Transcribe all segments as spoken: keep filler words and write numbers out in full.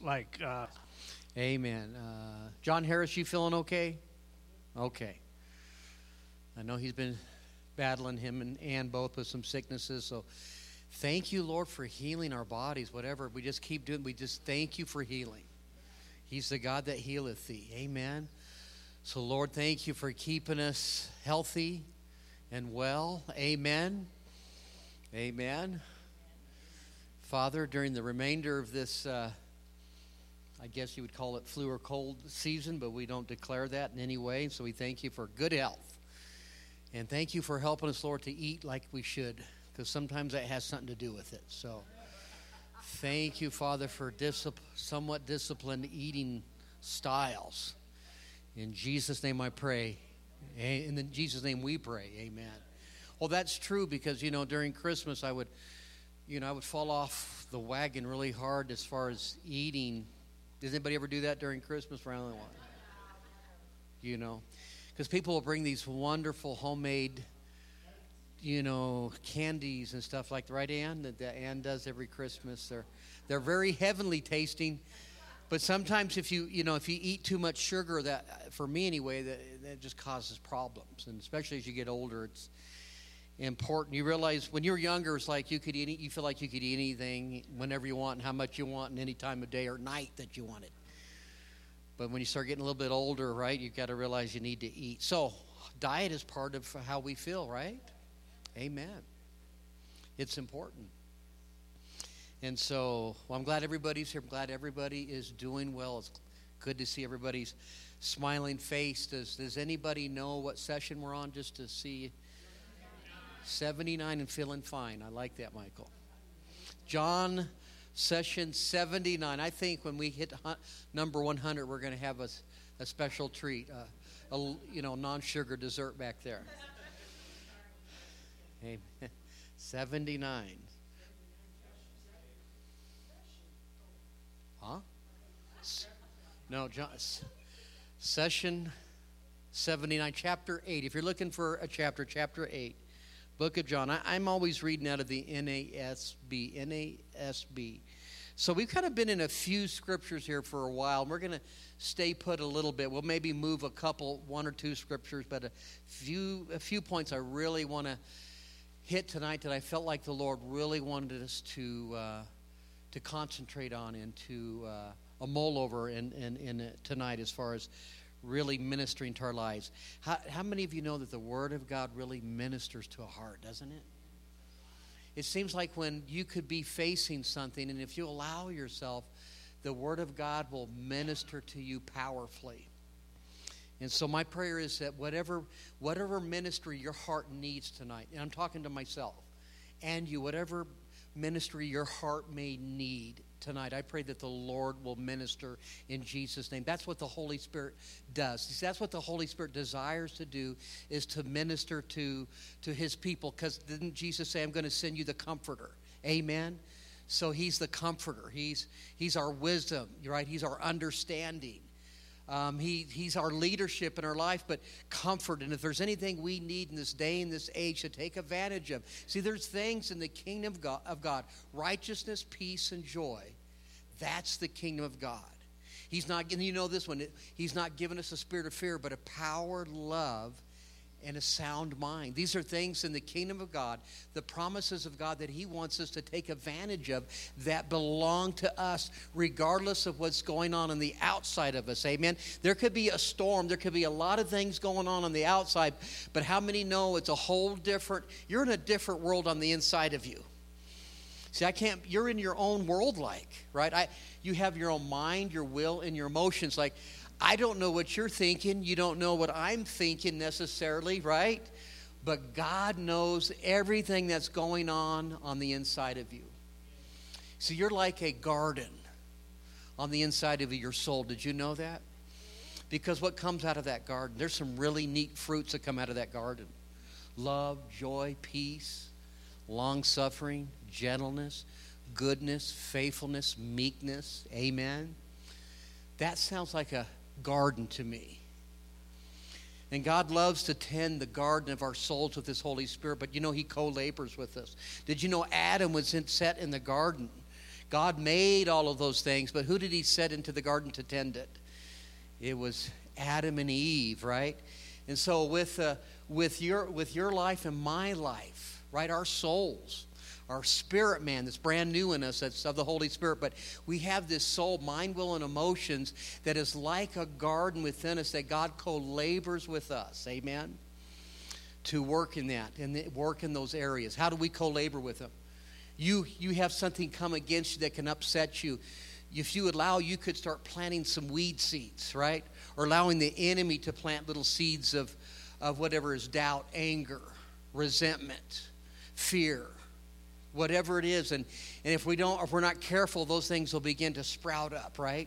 like, uh, Amen. Uh, John Harris, you feeling okay? Okay. I know he's been battling, him and Ann both, with some sicknesses. So thank you, Lord, for healing our bodies, whatever. We just keep doing, we just thank you for healing. He's the God that healeth thee. Amen. So, Lord, thank you for keeping us healthy and well. Amen. Amen. Father, during the remainder of this, uh, I guess you would call it flu or cold season, but we don't declare that in any way. So we thank you for good health. And thank you for helping us, Lord, to eat like we should, because sometimes that has something to do with it. So thank you, Father, for discipl- somewhat disciplined eating styles. In Jesus' name I pray. In Jesus' name we pray. Amen. Well, that's true because, you know, during Christmas I would, you know, I would fall off the wagon really hard as far as eating. Does anybody ever do that during Christmas? Around one? You know, because people will bring these wonderful homemade, you know, candies and stuff like that, right, Ann? That, that Ann does every Christmas. They're they're very heavenly tasting, but sometimes if you you know if you eat too much sugar, that for me anyway, that that just causes problems, and especially as you get older, it's important. You realize when you're younger, it's like you could eat, you feel like you could eat anything whenever you want and how much you want and any time of day or night that you want it. But when you start getting a little bit older, right, you've got to realize you need to eat. So diet is part of how we feel, right? Amen. It's important. And so, well, I'm glad everybody's here. I'm glad everybody is doing well. It's good to see everybody's smiling face. Does, does anybody know what session we're on, just to see? seventy-nine and feeling fine. I like that, Michael. John, session seventy-nine. I think when we hit number one hundred, we're going to have a, a special treat, uh, a you know non-sugar dessert back there. Amen. seventy-nine. Huh? No, John. Session seventy-nine, chapter eight. If you're looking for a chapter, chapter eight. Book of John. I, I'm always reading out of the N A S B. N A S B. So we've kind of been in a few scriptures here for a while. And we're going to stay put a little bit. We'll maybe move a couple, one or two scriptures, but a few, a few points I really want to hit tonight that I felt like the Lord really wanted us to uh, to concentrate on and to uh, a mull over in, in, in uh, tonight as far as really ministering to our lives. How, how many of you know that the Word of God really ministers to a heart, doesn't it? It seems like when you could be facing something, and if you allow yourself, the Word of God will minister to you powerfully. And so my prayer is that whatever whatever ministry your heart needs tonight, and I'm talking to myself, and you, whatever ministry your heart may need tonight, I pray that the Lord will minister in Jesus' name. That's what the Holy Spirit does. See, that's what the Holy Spirit desires to do, is to minister to, to His people. Because didn't Jesus say, I'm going to send you the Comforter? Amen? So He's the Comforter. He's, he's our wisdom, right? He's our understanding. Um, he, he's our leadership in our life, but comfort. And if there's anything we need in this day and this age to take advantage of, see, there's things in the kingdom of God, of God, righteousness, peace, and joy. That's the kingdom of God. He's not, and you know this one, He's not given us a spirit of fear, but a power, love, and a sound mind. These are things in the kingdom of God, the promises of God that He wants us to take advantage of, that belong to us regardless of what's going on on the outside of us. Amen. There could be a storm. There could be a lot of things going on on the outside, but how many know it's a whole different, you're in a different world on the inside of you. See, I can't, you're in your own world, like, right? I, you have your own mind, your will, and your emotions. Like, I don't know what you're thinking. You don't know what I'm thinking necessarily, right? But God knows everything that's going on on the inside of you. So you're like a garden on the inside of your soul. Did you know that? Because what comes out of that garden, there's some really neat fruits that come out of that garden. Love, joy, peace, long-suffering, gentleness, goodness, faithfulness, meekness. Amen. That sounds like a garden to me. And God loves to tend the garden of our souls with His Holy Spirit, but you know He co-labors with us. Did you know Adam was in, set in the garden? God made all of those things, but who did he set into the garden to tend it? It was Adam and Eve, right? And so with uh, with your with your life and my life, right, our souls, our spirit man that's brand new in us, that's of the Holy Spirit, but we have this soul, mind, will, and emotions that is like a garden within us that God co-labors with us, amen, to work in that and work in those areas. How do we co-labor with him? You you have something come against you that can upset you. If you allow, you could start planting some weed seeds, right? Or allowing the enemy to plant little seeds of, of whatever is doubt, anger, resentment, fear, whatever it is. And, and if we don't, if we're not careful, those things will begin to sprout up, right?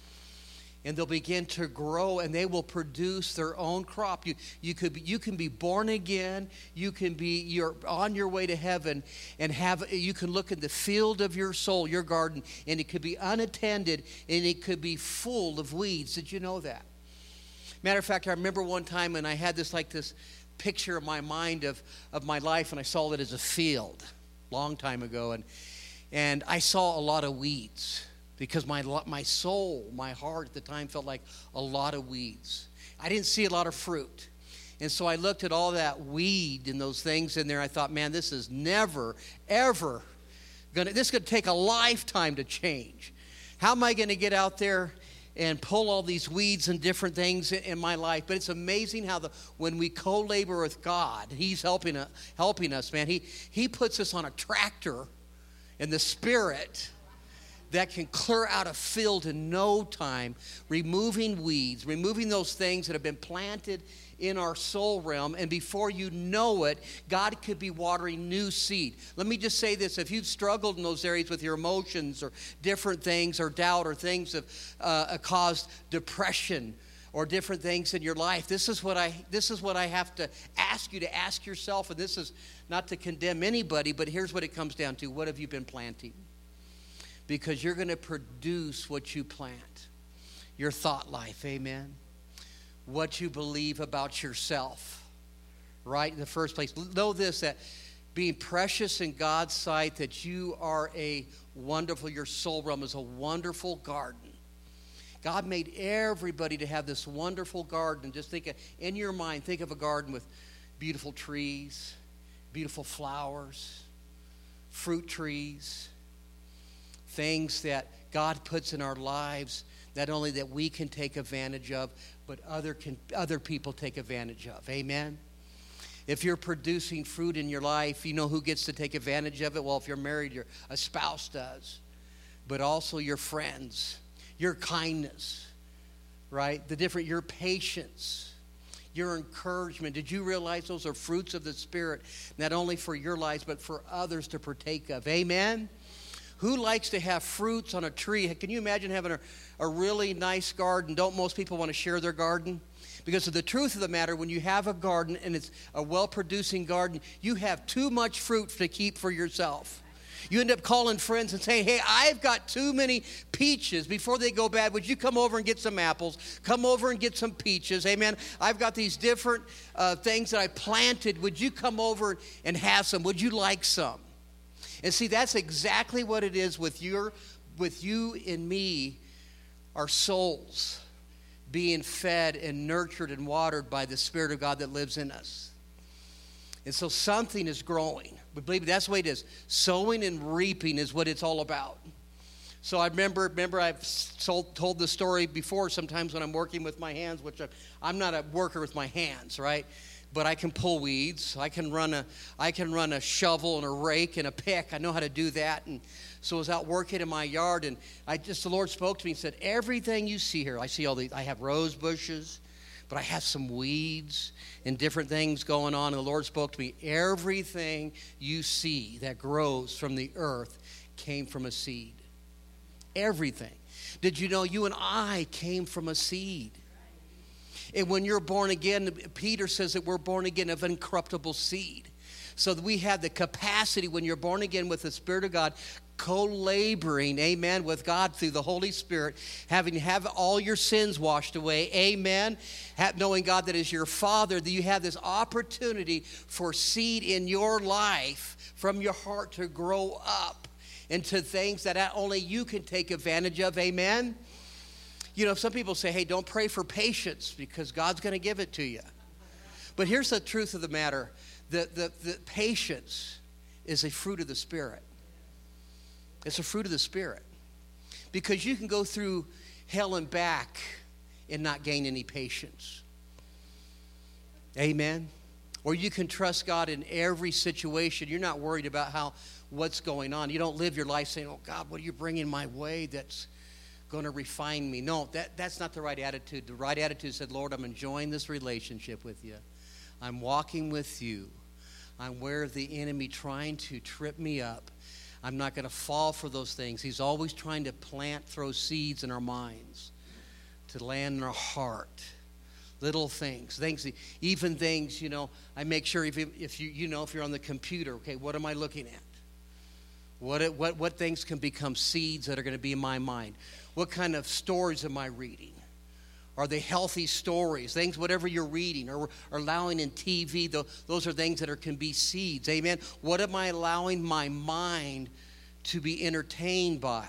And they'll begin to grow, and they will produce their own crop. You, you could be, you can be born again. You can be, you're on your way to heaven, and have you can look in the field of your soul, your garden, and it could be unattended, and it could be full of weeds. Did you know that? Matter of fact, I remember one time, and I had this like this picture in my mind of of my life, and I saw it as a field, long time ago, and and I saw a lot of weeds. Because my my soul, my heart at the time felt like a lot of weeds. I didn't see a lot of fruit. And so I looked at all that weed and those things in there. I thought, man, this is never, ever going to, this is going to take a lifetime to change. How am I going to get out there and pull all these weeds and different things in my life? But it's amazing how the when we co-labor with God, he's helping, uh, helping us, man. He, he puts us on a tractor in the Spirit that can clear out a field in no time, removing weeds, removing those things that have been planted in our soul realm, and before you know it, God could be watering new seed. Let me just say this. If you've struggled in those areas with your emotions or different things or doubt or things that have uh, caused depression or different things in your life, this is what I this is what I have to ask you to ask yourself, and this is not to condemn anybody, but here's what it comes down to. What have you been planting? Because you're going to produce what you plant. Your thought life, amen? What you believe about yourself, right? In the first place. Know this, that being precious in God's sight, that you are a wonderful, your soul realm is a wonderful garden. God made everybody to have this wonderful garden. Just think, of, in your mind, think of a garden with beautiful trees, beautiful flowers, fruit trees, things that God puts in our lives, not only that we can take advantage of, but other can other people take advantage of. Amen? If you're producing fruit in your life, you know who gets to take advantage of it? Well, if you're married, your a spouse does. But also your friends, your kindness, right? The different, your patience, your encouragement. Did you realize those are fruits of the Spirit, not only for your lives, but for others to partake of? Amen? Who likes to have fruits on a tree? Can you imagine having a, a really nice garden? Don't most people want to share their garden? Because of the truth of the matter, when you have a garden and it's a well-producing garden, you have too much fruit to keep for yourself. You end up calling friends and saying, hey, I've got too many peaches. Before they go bad, would you come over and get some apples? Come over and get some peaches. Amen. I've got these different uh, things that I planted. Would you come over and have some? Would you like some? And see, that's exactly what it is with your, with you and me, our souls being fed and nurtured and watered by the Spirit of God that lives in us. And so something is growing. We believe that's the way it is. Sowing and reaping is what it's all about. So I remember, remember I've told, told the story before sometimes when I'm working with my hands, which I'm, I'm not a worker with my hands, right? But I can pull weeds. I can run a I can run a shovel and a rake and a pick. I know how to do that. And so I was out working in my yard, and I just the Lord spoke to me and said, everything you see here, I see all the I have rose bushes, but I have some weeds and different things going on. And the Lord spoke to me, everything you see that grows from the earth came from a seed. Everything. Did you know you and I came from a seed? And when you're born again, Peter says that we're born again of incorruptible seed. So that we have the capacity when you're born again with the Spirit of God, co-laboring, amen, with God through the Holy Spirit, having have all your sins washed away, amen, have, knowing God that is your Father, that you have this opportunity for seed in your life from your heart to grow up into things that only you can take advantage of. Amen? You know, some people say, hey, don't pray for patience because God's going to give it to you. But here's the truth of the matter. The, the, the patience is a fruit of the Spirit. It's a fruit of the Spirit. Because you can go through hell and back and not gain any patience. Amen? Or you can trust God in every situation. You're not worried about how what's going on. You don't live your life saying, oh, God, what are you bringing my way that's going to refine me? No, that, that's not the right attitude. The right attitude said, Lord, I'm enjoying this relationship with you. I'm walking with you. I'm aware of the enemy trying to trip me up. I'm not going to fall for those things. He's always trying to plant, throw seeds in our minds to land in our heart. Little things, things, even things, you know, I make sure if, if you, you know, if you're on the computer, okay, what am I looking at? What, what, what things can become seeds that are going to be in my mind? What kind of stories am I reading? Are they healthy stories? Things, whatever you're reading or, or allowing in T V, those are things that are, can be seeds. Amen? What am I allowing my mind to be entertained by?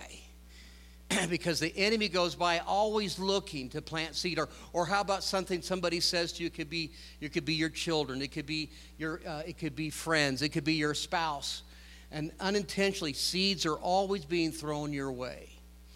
Because the enemy goes by always looking to plant seed. Or, or how about something somebody says to you? It could be, it could be your children. It could be your, uh, it could be friends. It could be your spouse. And unintentionally, seeds are always being thrown your way.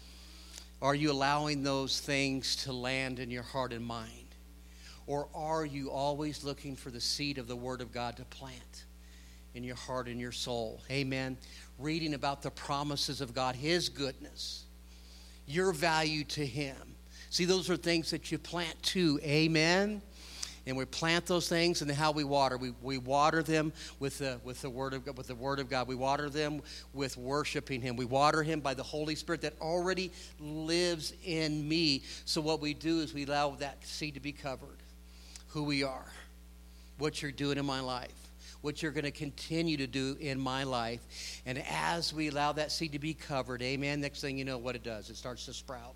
Are you allowing those things to land in your heart and mind? Or are you always looking for the seed of the Word of God to plant in your heart and your soul? Amen. Reading about the promises of God, His goodness, your value to Him. See, those are things that you plant too. Amen. And we plant those things, and then how we water. We we water them with the with the word of God, with the Word of God. We water them with worshiping Him. We water Him by the Holy Spirit that already lives in me. So what we do is we allow that seed to be covered. Who we are, what you're doing in my life, what you're going to continue to do in my life. And as we allow that seed to be covered, amen, next thing you know what it does, it starts to sprout.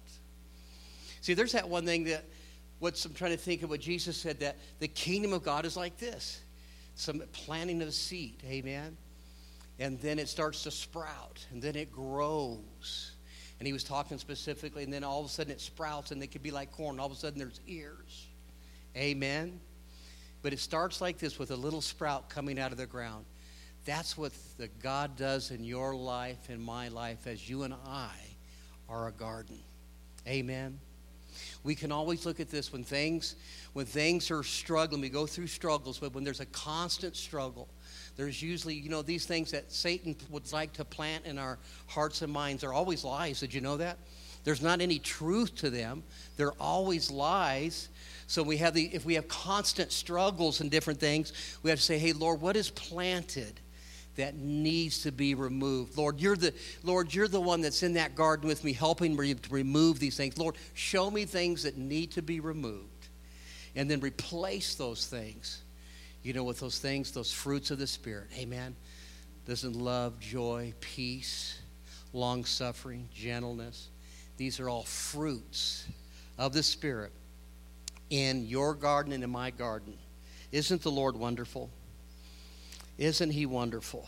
See, there's that one thing that, what's I'm trying to think of what Jesus said, that the kingdom of God is like this. Some planting of a seed, amen. And then it starts to sprout, and then it grows. And he was talking specifically, and then all of a sudden it sprouts, and it could be like corn. All of a sudden there's ears, amen. But it starts like this with a little sprout coming out of the ground. That's what the God does in your life, in my life, as you and I are a garden. Amen. We can always look at this when things, when things are struggling. We go through struggles, but when there's a constant struggle, there's usually, you know, these things that Satan would like to plant in our hearts and minds are always lies. Did you know that? There's not any truth to them. They're always lies. So we have the, if we have constant struggles and different things, we have to say, hey, Lord, what is planted that needs to be removed? Lord, you're the Lord, you're the one that's in that garden with me, helping me to remove these things. Lord, show me things that need to be removed. And then replace those things, you know, with those things, those fruits of the Spirit. Amen. Doesn't love, joy, peace, long-suffering, gentleness. These are all fruits of the Spirit in your garden and in my garden. Isn't the Lord wonderful? Isn't He wonderful?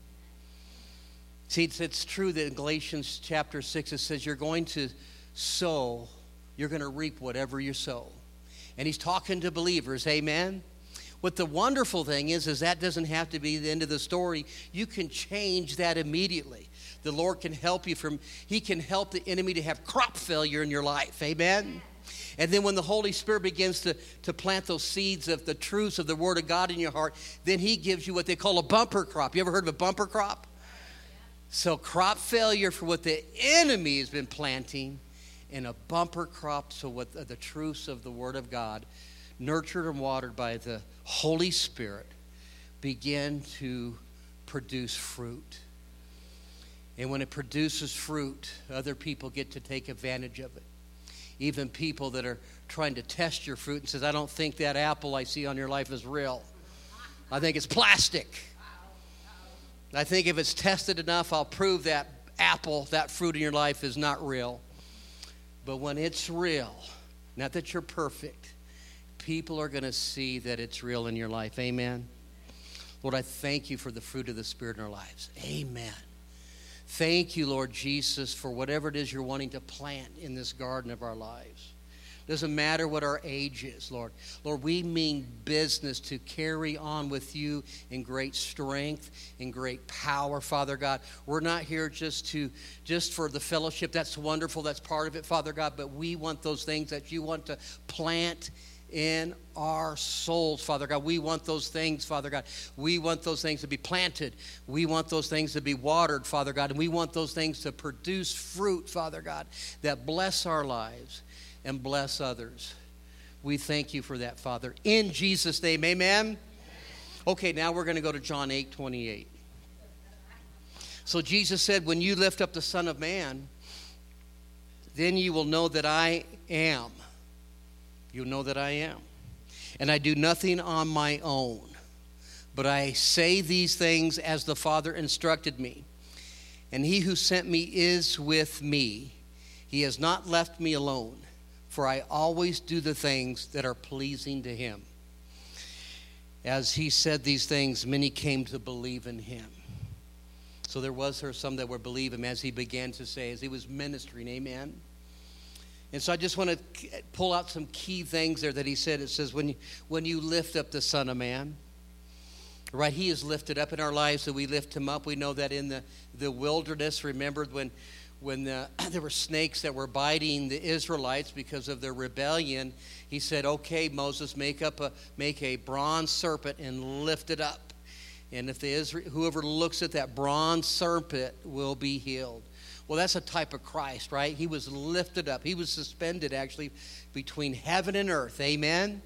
See, it's, it's true that in Galatians chapter six, it says you're going to sow, you're going to reap whatever you sow. And He's talking to believers, amen? What the wonderful thing is, is that doesn't have to be the end of the story. You can change that immediately. The Lord can help you from, He can help the enemy to have crop failure in your life, amen? And then when the Holy Spirit begins to, to plant those seeds of the truths of the Word of God in your heart, then He gives you what they call a bumper crop. You ever heard of a bumper crop? So crop failure for what the enemy has been planting, and a bumper crop so what the, the truths of the Word of God, nurtured and watered by the Holy Spirit, begin to produce fruit. And when it produces fruit, other people get to take advantage of it. Even people that are trying to test your fruit and says, I don't think that apple I see on your life is real. I think it's plastic. I think if it's tested enough, I'll prove that apple, that fruit in your life is not real. But when it's real, not that you're perfect, people are going to see that it's real in your life. Amen. Lord, I thank you for the fruit of the Spirit in our lives. Amen. Thank you, Lord Jesus, for whatever it is you're wanting to plant in this garden of our lives. Doesn't matter what our age is, Lord. Lord, we mean business to carry on with you in great strength, in great power, Father God. We're not here just to just for the fellowship. That's wonderful. That's part of it, Father God. But we want those things that you want to plant in our souls, Father God. We want those things, Father God. We want those things to be planted. We want those things to be watered, Father God. And we want those things to produce fruit, Father God, that bless our lives and bless others. We thank you for that, Father. In Jesus' name, amen? Okay, now we're going to go to John eight twenty-eight. So Jesus said, when you lift up the Son of Man, then you will know that I am. You'll know that I am. And I do nothing on my own, but I say these things as the Father instructed me. And he who sent me is with me. He has not left me alone, for I always do the things that are pleasing to him. As he said these things, many came to believe in him. So there was there some that were believe him as he began to say, as he was ministering, amen. And so I just want to pull out some key things there that he said. It says, when you, when you lift up the Son of Man, right, he is lifted up in our lives, so we lift him up. We know that in the, the wilderness, remember when when the, there were snakes that were biting the Israelites because of their rebellion, he said, okay, Moses, make up a make a bronze serpent and lift it up. And if the Israel, whoever looks at that bronze serpent will be healed. Well, that's a type of Christ, right? He was lifted up. He was suspended, actually, between heaven and earth. Amen?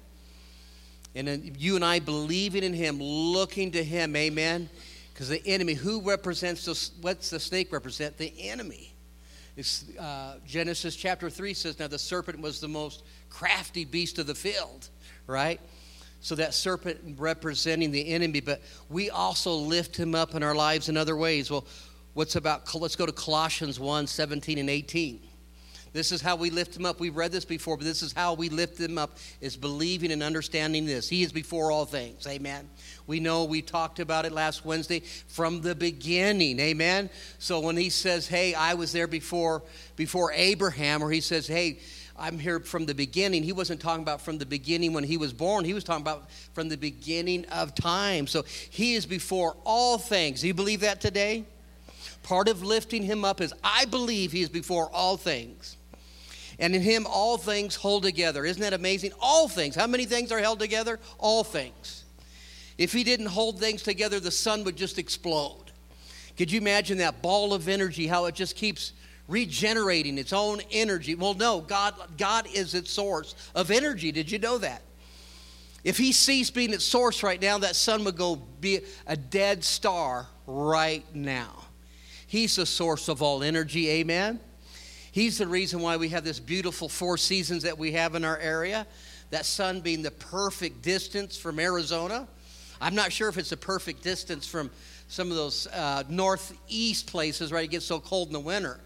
And then you and I believing in him, looking to him. Amen? Because the enemy, who represents, the, what's the snake represent? The enemy. It's, uh, Genesis chapter three says, now the serpent was the most crafty beast of the field, right? So that serpent representing the enemy, but we also lift him up in our lives in other ways. Well, what's about, let's go to Colossians one, seventeen and eighteen. This is how we lift him up. We've read this before, but this is how we lift him up, is believing and understanding this. He is before all things, amen. We know we talked about it last Wednesday from the beginning, amen. So when he says, hey, I was there before, before Abraham, or he says, hey, I'm here from the beginning. He wasn't talking about from the beginning when he was born. He was talking about from the beginning of time. So he is before all things. Do you believe that today? Part of lifting him up is I believe he is before all things. And in him all things hold together. Isn't that amazing? All things. How many things are held together? All things. If he didn't hold things together, the sun would just explode. Could you imagine that ball of energy, how it just keeps regenerating its own energy? Well, no, God, God is its source of energy. Did you know that? If he ceased being its source right now, that sun would go be a dead star right now. He's the source of all energy, amen? He's the reason why we have this beautiful four seasons that we have in our area. That sun being the perfect distance from Arizona. I'm not sure if it's the perfect distance from some of those uh, northeast places, right? It gets so cold in the winter.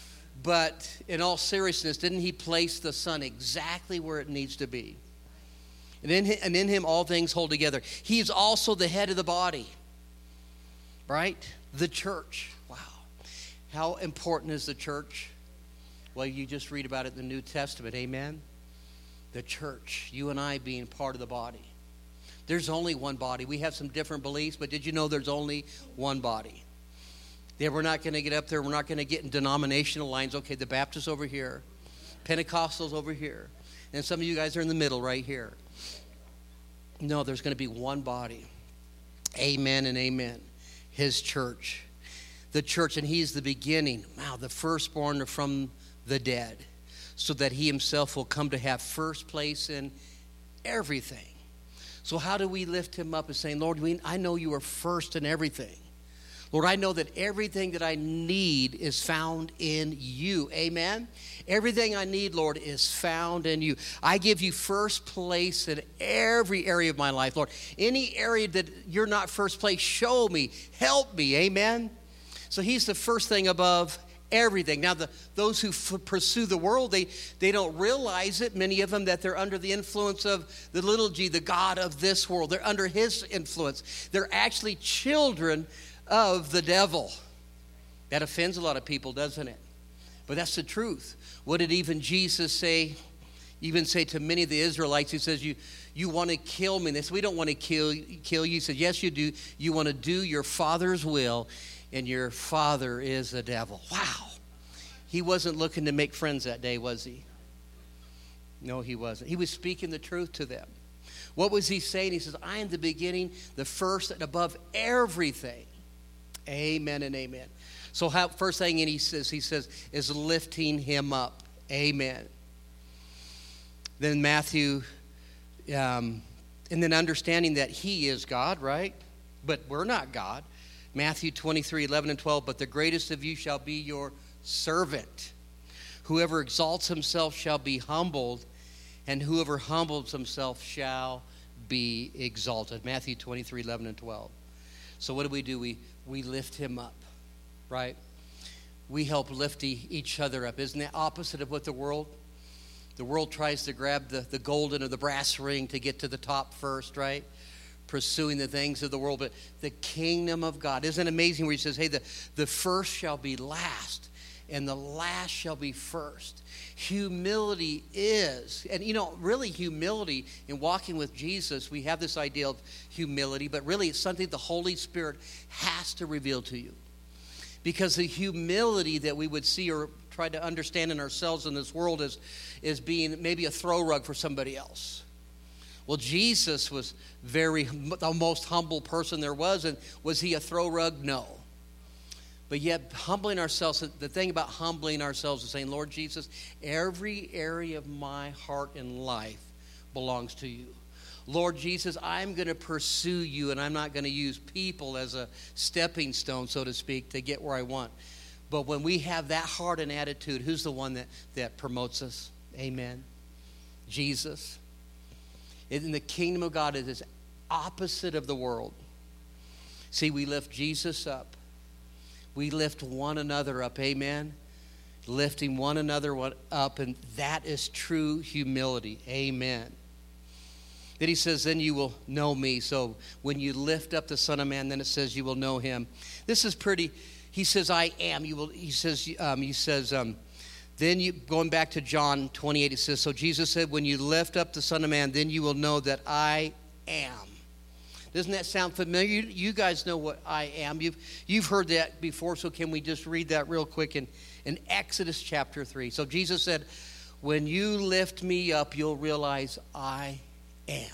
But in all seriousness, didn't he place the sun exactly where it needs to be? And in, him, and in him all things hold together. He is also the head of the body, right? The church. Wow. How important is the church? Well, you just read about it in the New Testament, amen? The church, you and I being part of the body. There's only one body. We have some different beliefs, but did you know there's only one body? Yeah, we're not going to get up there. We're not going to get in denominational lines. Okay, the Baptists over here, Pentecostals over here, and some of you guys are in the middle right here. No, there's going to be one body. Amen and amen. His church. The church, and he's the beginning. Wow, the firstborn from the dead, so that he himself will come to have first place in everything. So how do we lift him up and saying, Lord, we, I know you are first in everything. Lord, I know that everything that I need is found in you. Amen? Everything I need, Lord, is found in you. I give you first place in every area of my life, Lord. Any area that you're not first place, show me, help me. Amen? So he's the first thing above everything. Now, the, those who f- pursue the world, they, they don't realize it, many of them, that they're under the influence of the little g, the god of this world. They're under his influence. They're actually children of the devil. That offends a lot of people, doesn't it? But that's the truth. What did even Jesus say? Even say to many of the Israelites, he says, you you want to kill me. They said, we don't want to kill, kill you. He said, yes, you do. You want to do your Father's will, and your father is the devil. Wow. He wasn't looking to make friends that day, was he? No, he wasn't. He was speaking the truth to them. What was he saying? He says, I am the beginning, the first, and above everything. Amen and amen. So how, first thing he says, he says, is lifting him up. Amen. Then Matthew, um, and then understanding that he is God, right? But we're not God. Matthew twenty-three, eleven and twelve, but the greatest of you shall be your servant. Whoever exalts himself shall be humbled, and whoever humbles himself shall be exalted. Matthew twenty-three, eleven and twelve. So what do we do? We, we lift him up, right? We help lift e- each other up. Isn't that opposite of what the world? The world tries to grab the, the golden or the brass ring to get to the top first, right? Pursuing the things of the world. But the kingdom of God, isn't it amazing where he says, hey, the, the first shall be last, and the last shall be first. Humility is, and you know, really humility in walking with Jesus, we have this idea of humility, but really it's something the Holy Spirit has to reveal to you. Because the humility that we would see or try to understand in ourselves in this world is, is being maybe a throw rug for somebody else. Well, Jesus was very, the most humble person there was, and was he a throw rug? No. But yet, humbling ourselves, the thing about humbling ourselves is saying, Lord Jesus, every area of my heart and life belongs to you. Lord Jesus, I'm going to pursue you, and I'm not going to use people as a stepping stone, so to speak, to get where I want. But when we have that heart and attitude, who's the one that, that promotes us? Amen. Jesus. In the kingdom of God, it is opposite of the world. See, we lift Jesus up. We lift one another up. Amen. Lifting one another up, and that is true humility. Amen. Then he says, then you will know me. So when you lift up the Son of Man, then it says you will know him. This is pretty. He says, I am. You will. He says, um, he says, um, then you, going back to John twenty-eight, it says, so Jesus said, when you lift up the Son of Man, then you will know that I am. Doesn't that sound familiar? You, you guys know what I am. You've, you've heard that before, so can we just read that real quick in, in Exodus chapter three. So Jesus said, when you lift me up, you'll realize I am.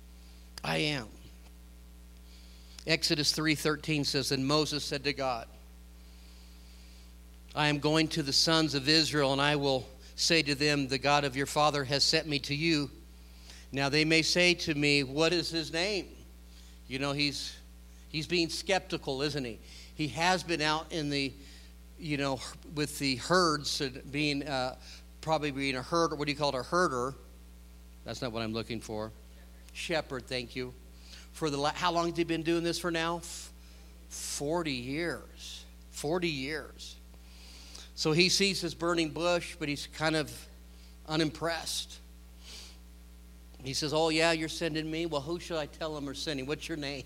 I am. Exodus three thirteen says, and Moses said to God, I am going to the sons of Israel, and I will say to them, the God of your father has sent me to you. Now they may say to me, what is his name? You know, he's he's being skeptical, isn't he? He has been out in the, you know, with the herds, being uh, probably being a herder. What do you call it, a herder? That's not what I'm looking for. Shepherd, thank you. For the how long has he been doing this for now? Forty years. Forty years. So he sees this burning bush, but he's kind of unimpressed. He says, oh, yeah, you're sending me? Well, who shall I tell him or send him? What's your name?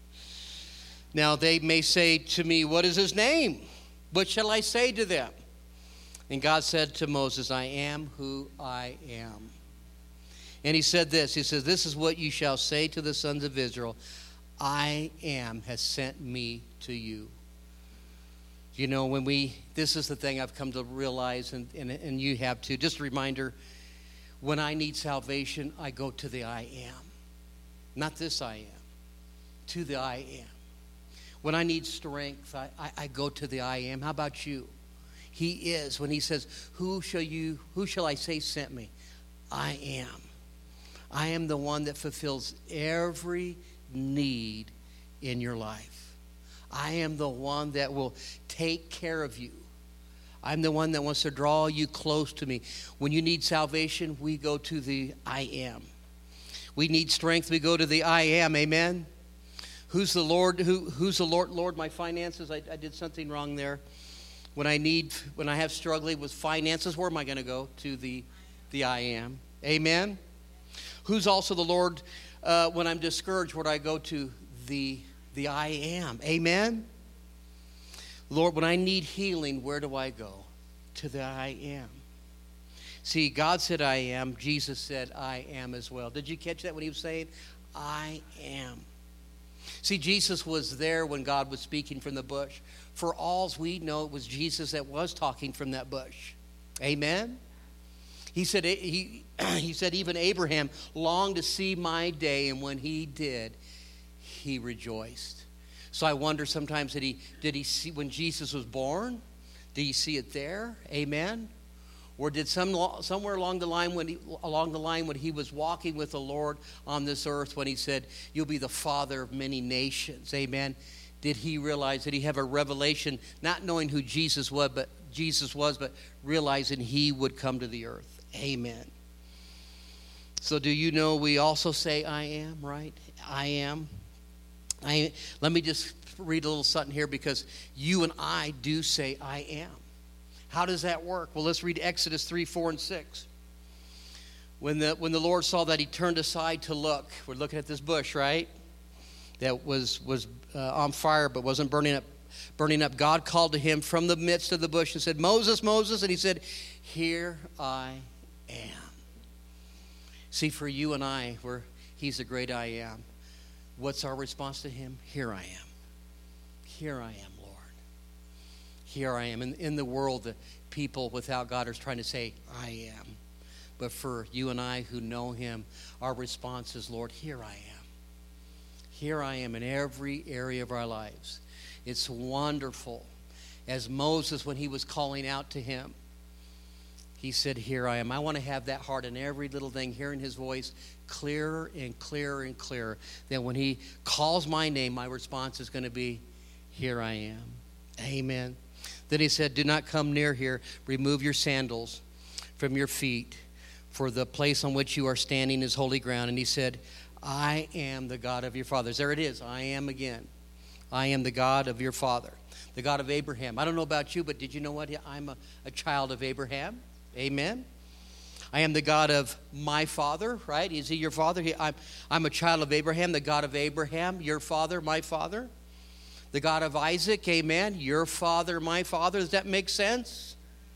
Now, they may say to me, what is his name? What shall I say to them? And God said to Moses, I am who I am. And he said this. He says, this is what you shall say to the sons of Israel. I am has sent me to you. You know, when we, this is the thing I've come to realize, and, and, and you have too. Just a reminder, when I need salvation, I go to the I am. Not this I am, to the I am. When I need strength, I, I, I go to the I am. How about you? He is. When he says, who shall you, who shall I say sent me? I am. I am the one that fulfills every need in your life. I am the one that will take care of you. I'm the one that wants to draw you close to me. When you need salvation, we go to the I am. We need strength, we go to the I am. Amen. Who's the Lord? Who, who's the Lord? Lord, my finances. I, I did something wrong there. When I need, when I have struggling with finances, where am I going to go? To the, the I am. Amen. Who's also the Lord? Uh, when I'm discouraged, where do I go to? The, the I am. Amen. Lord, when I need healing, where do I go? To the I am. See, God said I am. Jesus said I am as well. Did you catch that when he was saying, I am? See, Jesus was there when God was speaking from the bush. For all we know, it was Jesus that was talking from that bush. Amen? He said, he, he said, even Abraham longed to see my day, and when he did, he rejoiced. So I wonder sometimes, did he, did he see when Jesus was born? Did he see it there? Amen? Or did some somewhere along the line when he, along the line when he was walking with the Lord on this earth, when he said, "You'll be the father of many nations," amen? Did he realize, did he have a revelation, not knowing who Jesus was, but Jesus was, but realizing he would come to the earth? Amen. So do you know we also say I am, right? I am. I let me just read a little something here, because you and I do say I am. How does that work? Well, let's read Exodus three, four, and six. When the, when the Lord saw that, he turned aside to look. We're looking at this bush, right? That was, was uh, on fire but wasn't burning up. Burning up. God called to him from the midst of the bush and said, "Moses, Moses." And he said, "Here I am." See, for you and I, we're, he's the great I am. What's our response to him? Here I am. Here I am, Lord. Here I am. In, in the world, the people without God are trying to say, I am. But for you and I who know him, our response is, Lord, here I am. Here I am in every area of our lives. It's wonderful. As Moses, when he was calling out to him, he said, here I am. I want to have that heart in every little thing, hearing his voice clearer and clearer and clearer. That when he calls my name, my response is going to be, here I am. Amen. Then he said, do not come near here. Remove your sandals from your feet, for the place on which you are standing is holy ground. And he said, I am the God of your fathers. There it is. I am again. I am the God of your father, the God of Abraham. I don't know about you, but did you know what? I'm a, a child of Abraham. Amen. I am the God of my father, right? Is he your father? He, I'm, I'm a child of Abraham, the God of Abraham, your father, my father. The God of Isaac, amen, your father, my father. Does that make sense?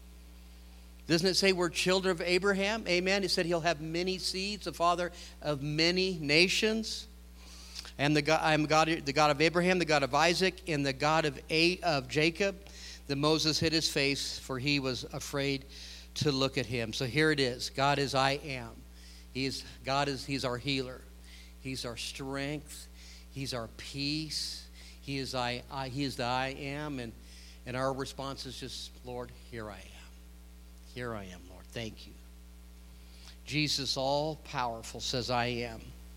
Doesn't it say we're children of Abraham? Amen. It said he'll have many seeds, the father of many nations. And the God, I'm God, the God of Abraham, the God of Isaac, and the God of, A, of Jacob. Then Moses hid his face, for he was afraid to look at him. So here it is. God is I am. He is God is He's our healer. He's our strength. He's our peace. He is I, I He is the I am, and and our response is just, Lord, here I am. Here I am, Lord. Thank you. Jesus, all powerful, says I am.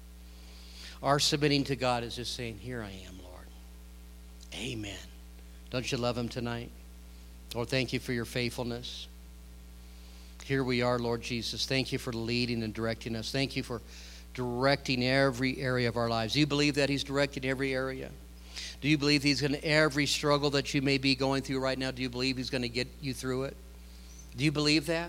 Our submitting to God is just saying, here I am, Lord. Amen. Don't you love him tonight? Lord, thank you for your faithfulness. Here we are, Lord Jesus. Thank you for leading and directing us. Thank you for directing every area of our lives. Do you believe that he's directing every area? Do you believe he's going to, every struggle that you may be going through right now, do you believe he's going to get you through it? Do you believe that?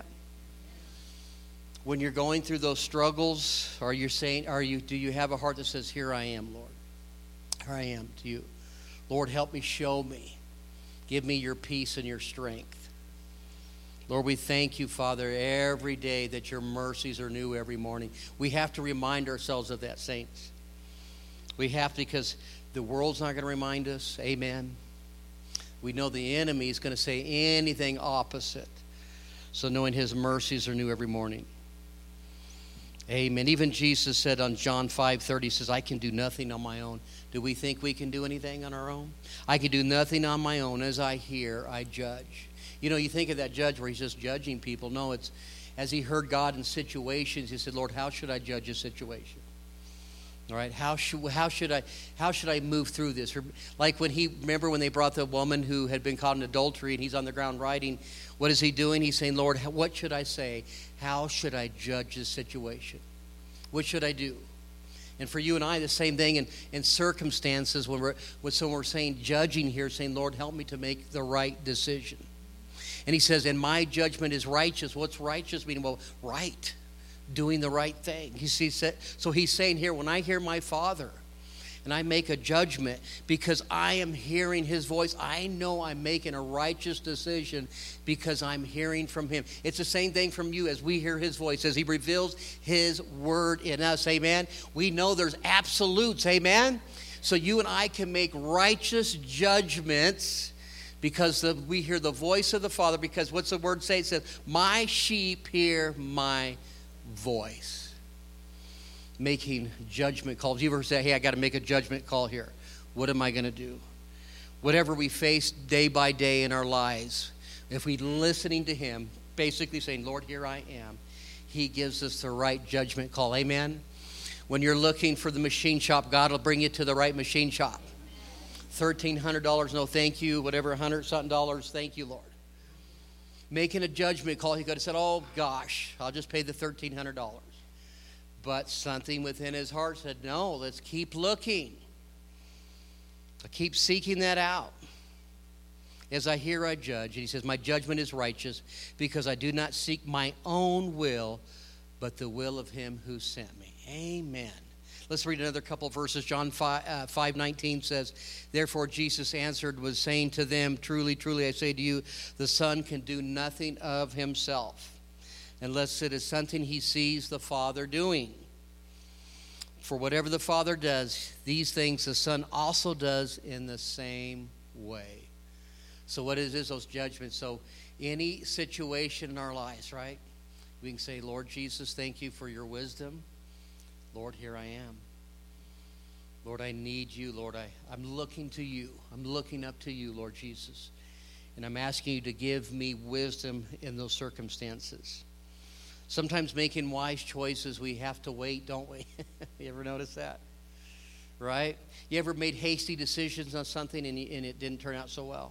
When you're going through those struggles, are you saying, are you, do you have a heart that says, here I am, Lord? Here I am to you. Lord, help me, show me. Give me your peace and your strength. Lord, we thank you, Father, every day that your mercies are new every morning. We have to remind ourselves of that, saints. We have to, because the world's not going to remind us. Amen. We know the enemy is going to say anything opposite. So knowing his mercies are new every morning. Amen. Even Jesus said on John five thirty, he says, I can do nothing on my own. Do we think we can do anything on our own? I can do nothing on my own. As I hear, I judge. You know, you think of that judge where he's just judging people. No, it's as he heard God in situations, he said, Lord, how should I judge a situation? All right, how should how should I how should I move through this? Or like when he remember when they brought the woman who had been caught in adultery and he's on the ground writing, what is he doing? He's saying, Lord, what should I say? How should I judge this situation? What should I do? And for you and I, the same thing in, in circumstances when we're when someone we're saying judging here, saying, Lord, help me to make the right decision. And he says, and my judgment is righteous. What's righteous meaning? Well, right. Doing the right thing. He sees that, so he's saying here, when I hear my Father, and I make a judgment because I am hearing his voice. I know I'm making a righteous decision because I'm hearing from him. It's the same thing from you as we hear his voice, as he reveals his word in us. Amen. We know there's absolutes. Amen. So you and I can make righteous judgments because the, we hear the voice of the Father. Because what's the word say? It says, my sheep hear my voice. Making judgment calls. You ever say, hey, I got to make a judgment call here. What am I going to do? Whatever we face day by day in our lives, if we're listening to him, basically saying, Lord, here I am, he gives us the right judgment call. Amen? When you're looking for the machine shop, God will bring you to the right machine shop. thirteen hundred dollars, no thank you. Whatever, one hundred something dollars, thank you, Lord. Making a judgment call, he could have said, oh, gosh, I'll just pay the thirteen hundred dollars. But something within his heart said, no, let's keep looking. I keep seeking that out. As I hear, I judge. And he says, my judgment is righteous because I do not seek my own will, but the will of him who sent me. Amen. Let's read another couple of verses. John five nineteen says, therefore Jesus answered, was saying to them, truly, truly, I say to you, the Son can do nothing of himself, unless it is something he sees the Father doing. For whatever the Father does, these things the Son also does in the same way. So what is this? Those judgments. So any situation in our lives, right? We can say, Lord Jesus, thank you for your wisdom. Lord, here I am. Lord, I need you. Lord, I, I'm looking to you. I'm looking up to you, Lord Jesus. And I'm asking you to give me wisdom in those circumstances. Sometimes making wise choices, we have to wait, don't we? You ever notice that? Right? You ever made hasty decisions on something and, you, and it didn't turn out so well?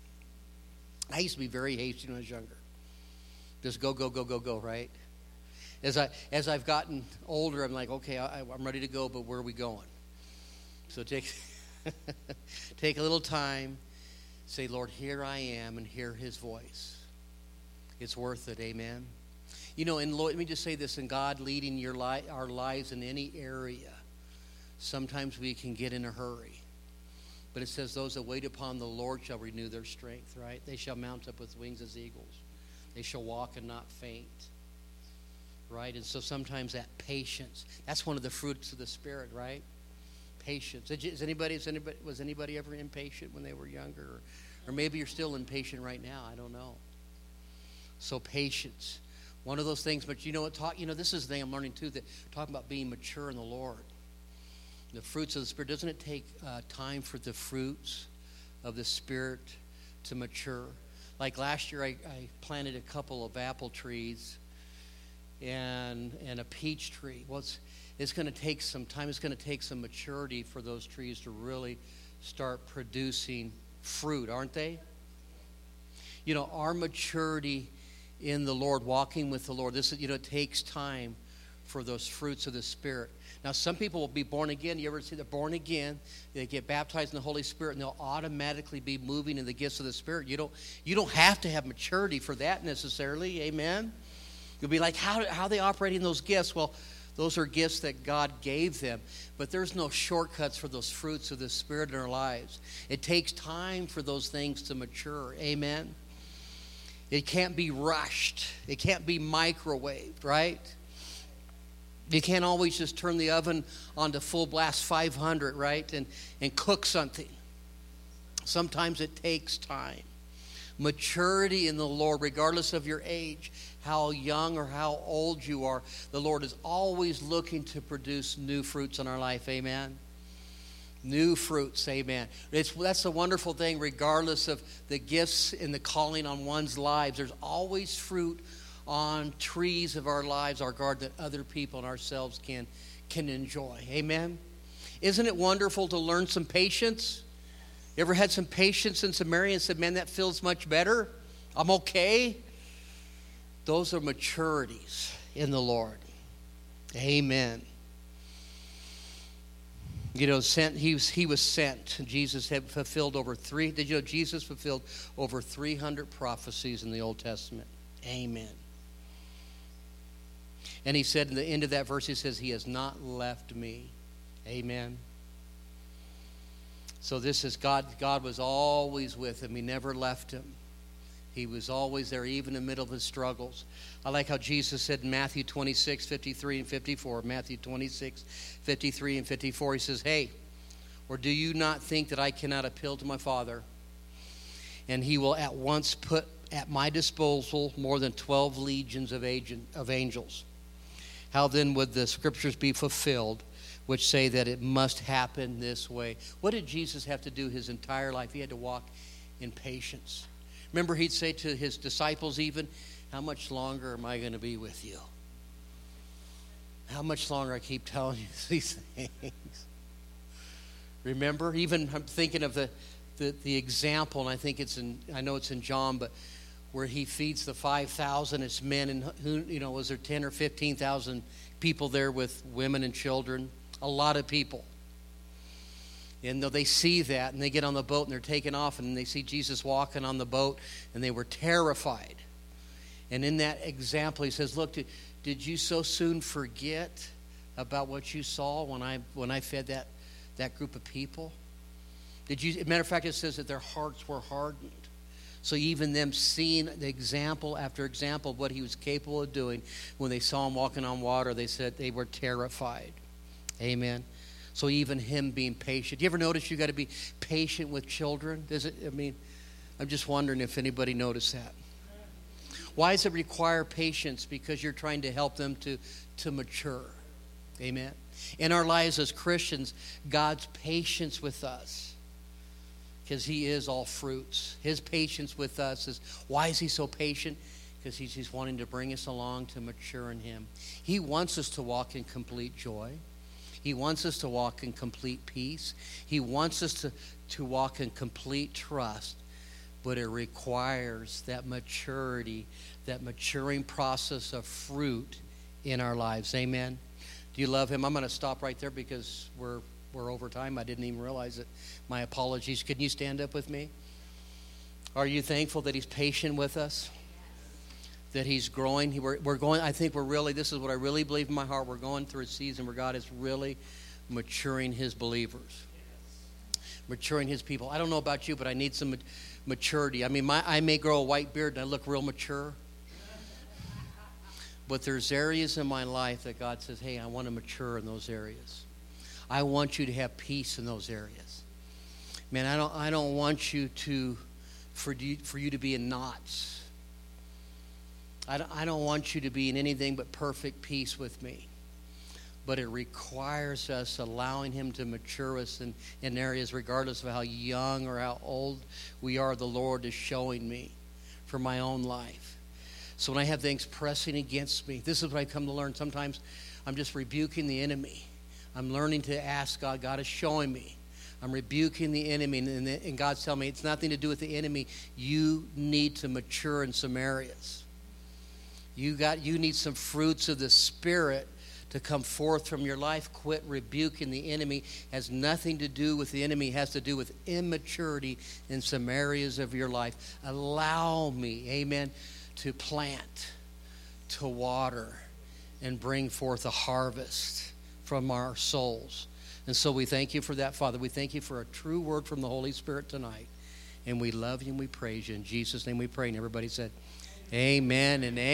I used to be very hasty when I was younger. Just go, go, go, go, go, right? As, I, as I've gotten older, I'm like, okay, I, I'm ready to go, but where are we going? So take, take a little time, say, Lord, here I am, and hear his voice. It's worth it, amen? You know, and Lord, let me just say this, in God leading your li- our lives in any area, sometimes we can get in a hurry. But it says, those that wait upon the Lord shall renew their strength, right? They shall mount up with wings as eagles. They shall walk and not faint, right? And so sometimes that patience, that's one of the fruits of the Spirit, right? Patience. Is anybody, is anybody, was anybody ever impatient when they were younger? Or, or maybe you're still impatient right now. I don't know. So patience. One of those things, but you know what, talk, you know, this is the thing I'm learning too, that talking about being mature in the Lord. The fruits of the Spirit, doesn't it take uh, time for the fruits of the Spirit to mature? Like last year, I, I planted a couple of apple trees and and a peach tree. Well, it's, it's going to take some time. It's going to take some maturity for those trees to really start producing fruit, aren't they? You know, our maturity in the Lord, walking with the Lord, this is, you know, it takes time for those fruits of the Spirit. Now, some people will be born again. You ever see they're born again? They get baptized in the Holy Spirit, and they'll automatically be moving in the gifts of the Spirit. You don't, you don't have to have maturity for that necessarily. Amen? You'll be like, how, how are they operating those gifts? Well, those are gifts that God gave them. But there's no shortcuts for those fruits of the Spirit in our lives. It takes time for those things to mature. Amen? It can't be rushed. It can't be microwaved, right? You can't always just turn the oven on to full blast five hundred, right, and, and cook something. Sometimes it takes time. Maturity in the Lord, regardless of your age, how young or how old you are, the Lord is always looking to produce new fruits in our life. Amen? New fruits, amen. It's, that's a wonderful thing, regardless of the gifts and the calling on one's lives. There's always fruit on trees of our lives, our garden, that other people and ourselves can, can enjoy. Amen? Isn't it wonderful to learn some patience? You ever had some patience in Samaria and said, man, that feels much better? I'm okay? Those are maturities in the Lord. Amen. You know, sent, he was, he was sent. Jesus had fulfilled over three, did you know Jesus fulfilled over three hundred prophecies in the Old Testament? Amen. And he said in the end of that verse, he says, he has not left me. Amen. So this is God. God was always with him. He never left him. He was always there, even in the middle of his struggles. I like how Jesus said in Matthew twenty-six, fifty-three and fifty-four. Matthew twenty-six, fifty-three and fifty-four. He says, hey, or do you not think that I cannot appeal to my Father, and he will at once put at my disposal more than twelve legions of angels? How then would the scriptures be fulfilled, which say that it must happen this way? What did Jesus have to do his entire life? He had to walk in patience. Remember, he'd say to his disciples even, how much longer am I going to be with you? How much longer I keep telling you these things? Remember, even I'm thinking of the, the, the example, and I think it's in, I know it's in John, but where he feeds the five thousand, it's men, and who, you know, was there ten or fifteen thousand people there with women and children? A lot of people. And though they see that, and they get on the boat, and they're taken off, and they see Jesus walking on the boat, and they were terrified. And in that example, he says, look, did, did you so soon forget about what you saw when I when I fed that, that group of people? Did you? As a matter of fact, it says that their hearts were hardened. So even them seeing the example after example of what he was capable of doing, when they saw him walking on water, they said they were terrified. Amen. So even him being patient. Do you ever notice you got to be patient with children? Does it? I mean, I'm just wondering if anybody noticed that. Why does it require patience? Because you're trying to help them to, to mature. Amen. In our lives as Christians, God's patience with us, because he is all fruits. His patience with us is, why is he so patient? Because he's, he's wanting to bring us along to mature in him. He wants us to walk in complete joy. He wants us to walk in complete peace. He wants us to, to walk in complete trust. But it requires that maturity, that maturing process of fruit in our lives. Amen. Do you love him? I'm going to stop right there because we're we're over time. I didn't even realize it. My apologies. Can you stand up with me? Are you thankful that he's patient with us? That he's growing. He, we're, we're going, I think we're really, this is what I really believe in my heart. We're going through a season where God is really maturing his believers. Maturing his people. I don't know about you, but I need some maturity. I mean, my, I may grow a white beard and I look real mature. But there's areas in my life that God says, hey, I want to mature in those areas. I want you to have peace in those areas. Man, I don't, I don't want you to, for you, for you to be in knots. I don't, I don't want you to be in anything but perfect peace with me. But it requires us allowing him to mature us in, in areas, regardless of how young or how old we are. The Lord is showing me for my own life. So when I have things pressing against me, this is what I come to learn. Sometimes I'm just rebuking the enemy. I'm learning to ask God. God is showing me. I'm rebuking the enemy, and, and God's telling me it's nothing to do with the enemy. You need to mature in some areas. You got. You need some fruits of the Spirit to come forth from your life. Quit rebuking the enemy. It has nothing to do with the enemy. It has to do with immaturity in some areas of your life. Allow me, amen, to plant, to water, and bring forth a harvest from our souls. And so we thank you for that, Father. We thank you for a true word from the Holy Spirit tonight. And we love you and we praise you. In Jesus' name we pray. And everybody said, amen and amen.